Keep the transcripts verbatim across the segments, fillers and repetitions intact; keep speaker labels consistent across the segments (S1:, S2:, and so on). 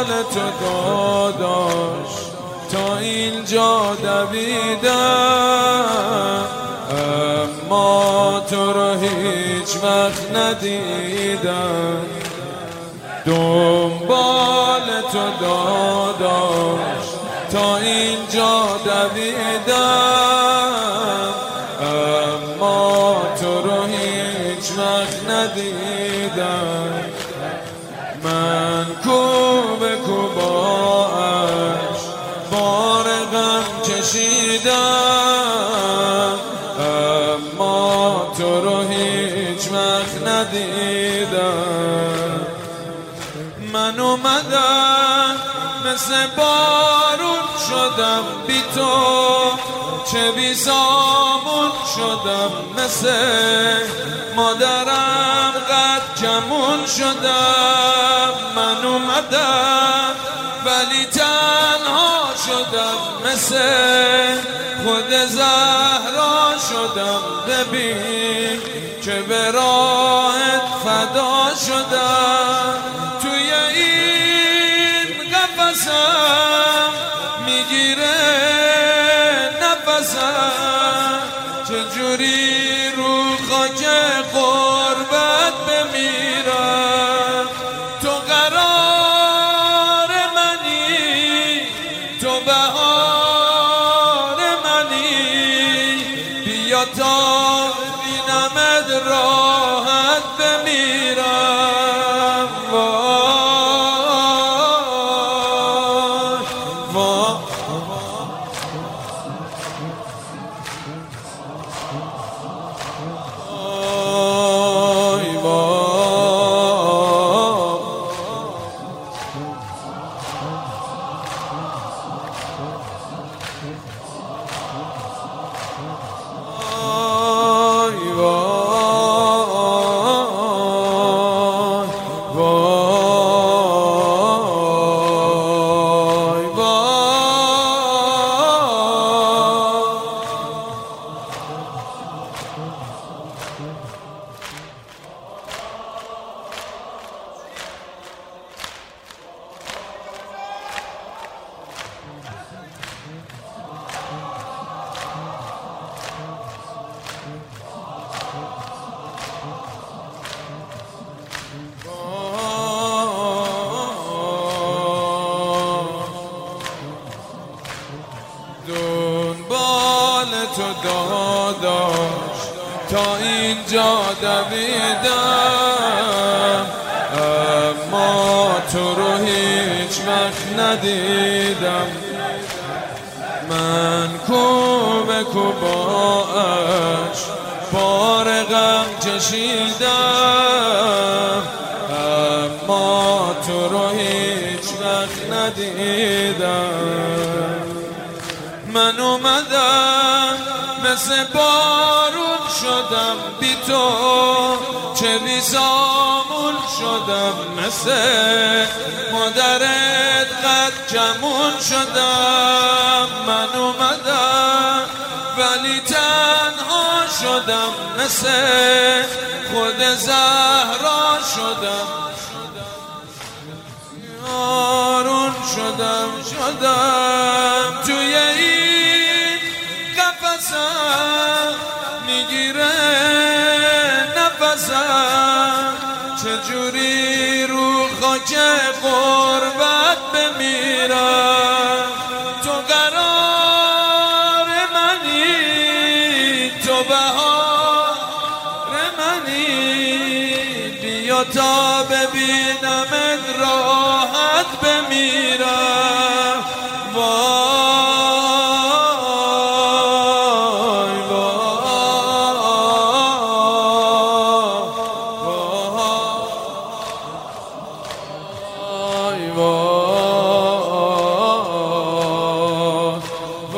S1: تو داداش تا اینجا دویدم، اما تو رو هیچ وقت ندیدم. دنبال تو داداش تا اینجا دویدم، اما تو رو هیچ وقت ندیدم. من کو به کو با عشق بار غم کشیدم، اما تو رو هیچ وقت ندیدم. من اومدم مثل بارون شدم بی تو، چه بی سامون شدم مثل مادرم قد کمون شدم. من اومدم ولی تنها شدم مثل خود زهرا شدم. ببین که به راهت فدا شدم. توی این قفسم میگیره نفسم، چجوری رو خاک غربت بمیرم. تو قرار منی، تو بهار منی، بیا تا بینمت راحت بمیرم. وای وای دنبال تو داداش تا اینجا دویدم، اما تو رو هیچ وقت ندیدم. من کو به کو با عشق بار غم کشیدم، اما تو رو هیچ وقت ندیدم. من اومدم مثل بارون شدم بی تو، چه بی سامون شدم مثل مادرت قد کمون شدم. من اومدم ولی تنها شدم مثل خود زهرا شدم. یارون شدم شدم توی این قفسم میگیره نفسم، چجوری رو خاک غربت بمیرم. تو قرار منی، تو بهار منی، بیا تا ببینمت راحت بمیرم. وای وای وای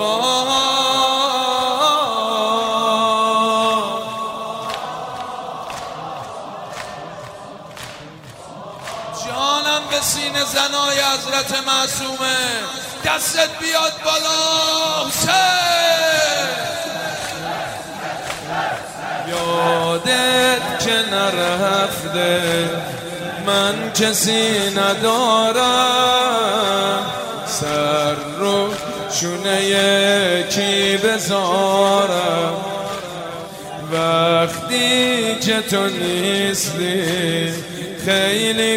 S1: جانم به سینه زنای حضرت معصومه، دستت بیاد بالا حسین. یادت که نرفته من کسی ندارم، سر رو شونه یکی بذارم. وقتی که تو نیستی خیلی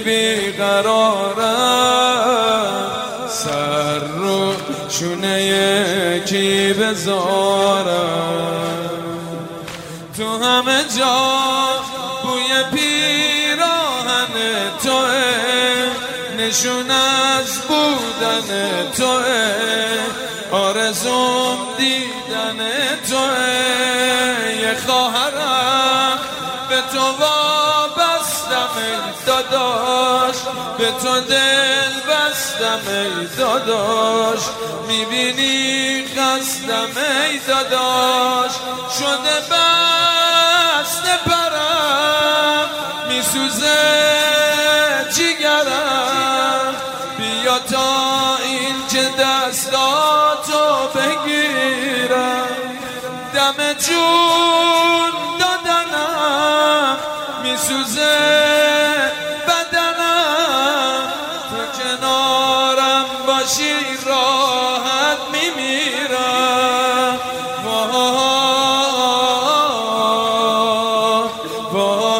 S1: بیقرارم، سر رو شونه یکی بذارم. تو همه جا بوی پیراهن توه، نشون از بودن توه، آرزوم دیدن توه. یه خواهرم به تو وابستم ای داداش، به تو دل بستم ای داداش. میبینی قصدم ای داداش، شده بسته پرم، میسوزه جیگرم. بیا تا این که دستاتو بگیرم، دم جون دادنم، میسوزه بدنم. تو کنارم باشی راحت میمیرم. وای وای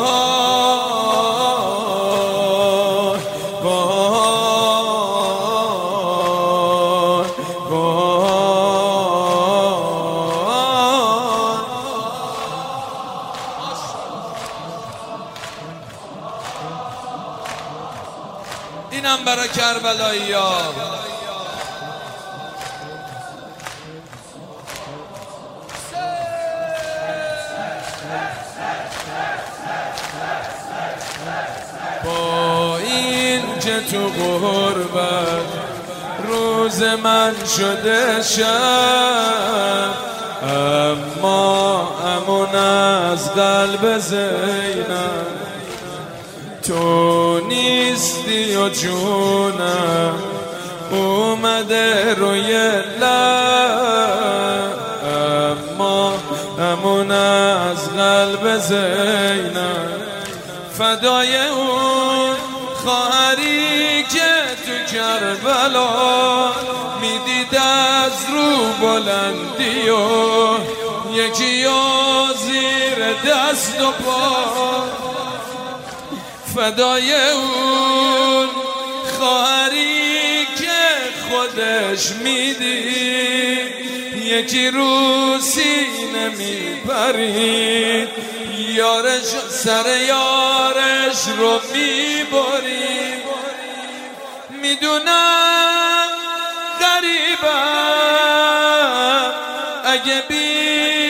S1: وای وای. اینم برای کربلایی ها. با این که تو غربت روز من شده شب، اما امون از قلب زینب تو نیستی و جونم اومده روی لب، اما امون از قلب زینب. فدای اون خواهری که تو کربلا میدید از رو بلندی و یکی زیر دست و پا. فدای اون خواهری که خودش میدید یکی رو سینه میپرید، یارش سر یارش رو میبرید. میدونم غریبم اگه بی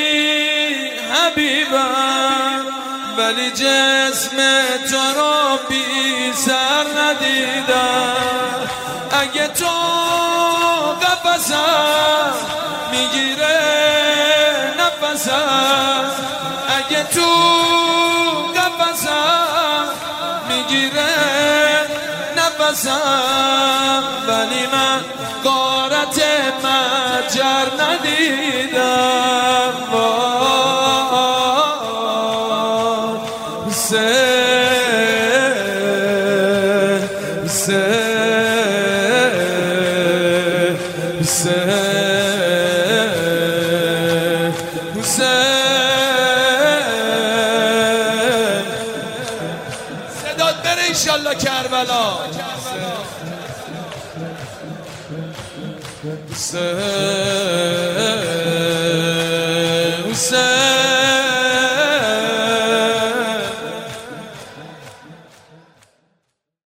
S1: حبیبم، ولی جسم تو رو بی سر ندیدم. اگه تو قفسم میگیره نفسم، اگه تو قفسم میگیره نفسم، ولی من غارت مجر ندیدم. حسین حسین حسین حسین. صدات بره انشالله کربلا. حسین حسین